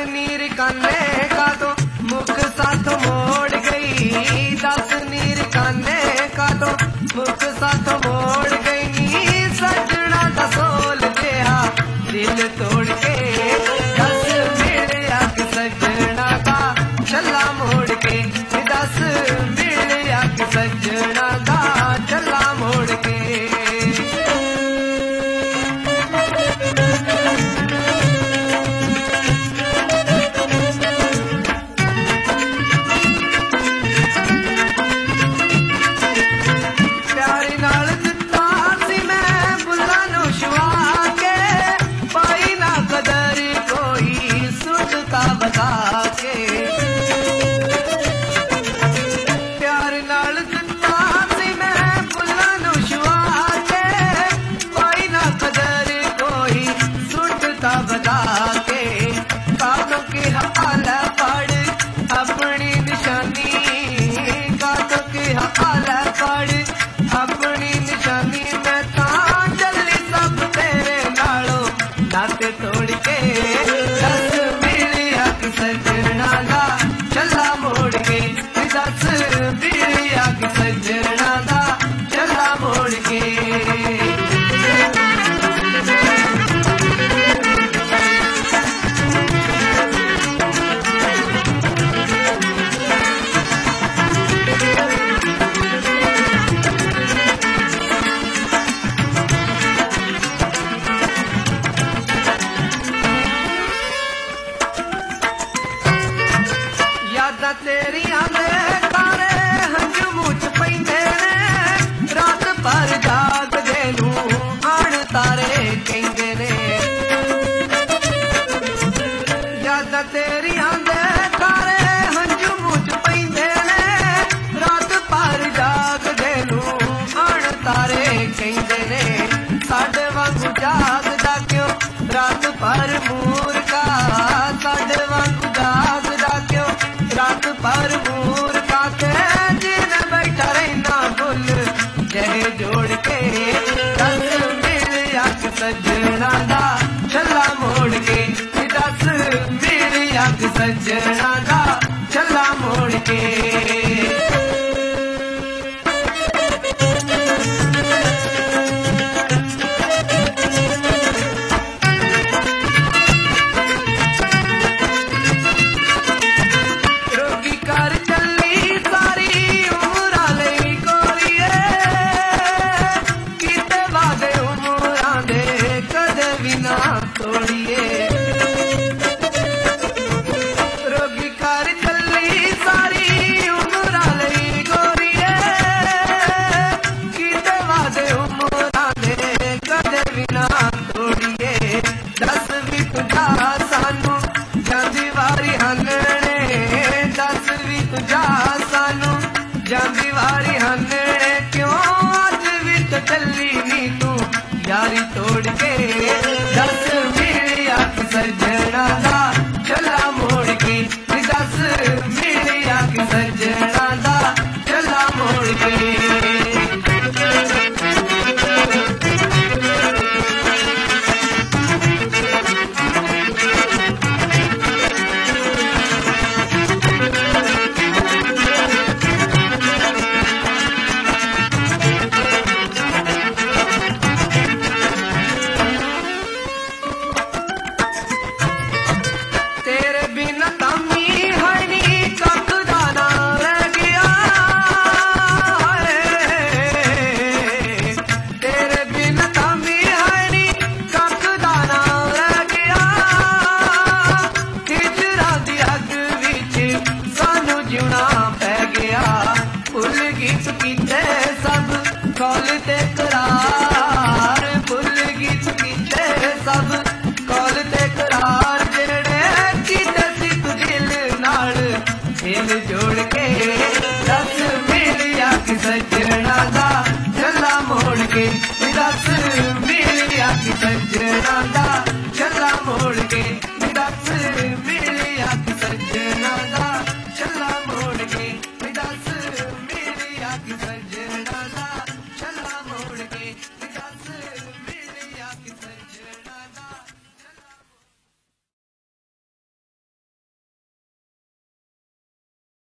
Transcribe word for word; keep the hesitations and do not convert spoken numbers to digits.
नीर काने का तो मुख साथ मोड़ गई, दस नीर काने का तो मुख साथ मोड़ गई। सजना का सोल गया दिल तोड़ के, दस मिलिया कि सजना का चला मोड़ के, दस मिलिया कि सजना का चला मोड़ के। तेरिया दे तारे हंजू मुझ पैंदे ने, रात पर जाग देनू आण तारे कहंदे ने। याद तेरिया दे तारे हंजू मुझ पैंदे ने, रात पर जाग देनू आण तारे कहंदे ने। साडे वांगू जागदा क्यों रात पर मूर्खा, साडे वांगू जागदा क्यों रात पर मूर्खा के, जिन बैठा रहना बुल जह जोड़ के। दस मिलिया कि सजना दा चला मोड़ के, दस मिलिया कि सजना दा चला मोड़ के। यारी तोड़ के, दस मिलिया कि सजना दा चला मोड़ के, दस मिलिया कि सजना दा चला मोड़ के। कौल ते करार भुल गीत कीते सब, कौल ते करार जेड़े कीते सी तू दिल नाल दिल जोड़ के। दस मिलिया कि सजना दा चला मोड़ के, दस मिलिया कि सजना दा चला मोड़ के, दस मिलिया कि सजना दा चला मोड़ के, दस मिलिया कि सजना दा चला मोड़ के।